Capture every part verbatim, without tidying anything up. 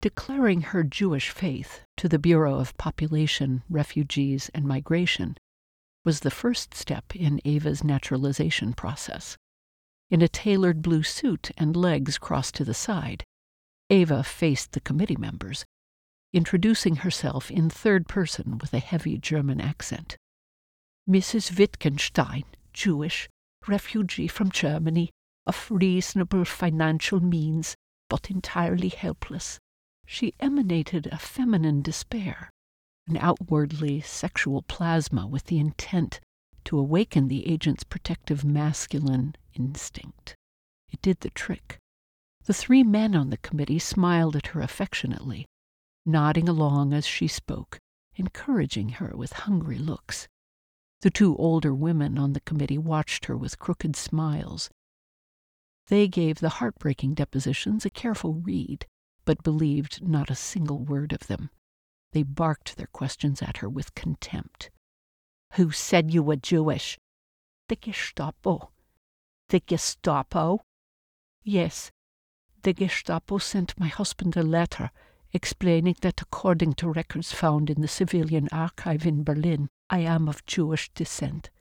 Declaring her Jewish faith to the Bureau of Population, Refugees, and Migration was the first step in Ava's naturalization process. In a tailored blue suit and legs crossed to the side, Ava faced the committee members, introducing herself in third person with a heavy German accent. Missus Wittgenstein, Jewish, refugee from Germany, of reasonable financial means, but entirely helpless. She emanated a feminine despair, an outwardly sexual plasma with the intent to awaken the agent's protective masculine instinct. It did the trick. The three men on the committee smiled at her affectionately, nodding along as she spoke, encouraging her with hungry looks. The two older women on the committee watched her with crooked smiles. They gave the heartbreaking depositions a careful read, but believed not a single word of them. They barked their questions at her with contempt. Who said you were Jewish? The Gestapo. The Gestapo? Yes. The Gestapo sent my husband a letter explaining that according to records found in the Civilian Archive in Berlin, I am of Jewish descent.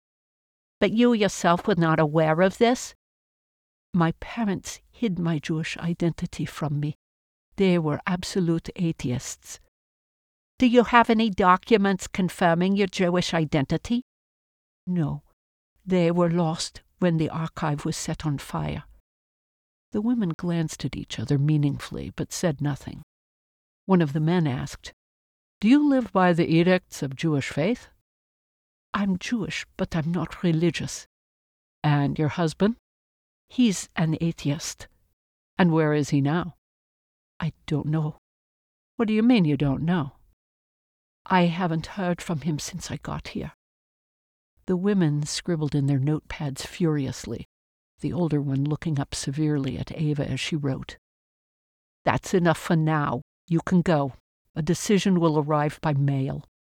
But you yourself were not aware of this? My parents hid my Jewish identity from me. They were absolute atheists. Do you have any documents confirming your Jewish identity? No. They were lost when the archive was set on fire. The women glanced at each other meaningfully, but said nothing. One of the men asked, Do you live by the edicts of Jewish faith? I'm Jewish, but I'm not religious. And your husband? He's an atheist. And where is he now? I don't know. What do you mean you don't know? I haven't heard from him since I got here. The women scribbled in their notepads furiously, the older one looking up severely at Ava as she wrote. That's enough for now. You can go. A decision will arrive by mail.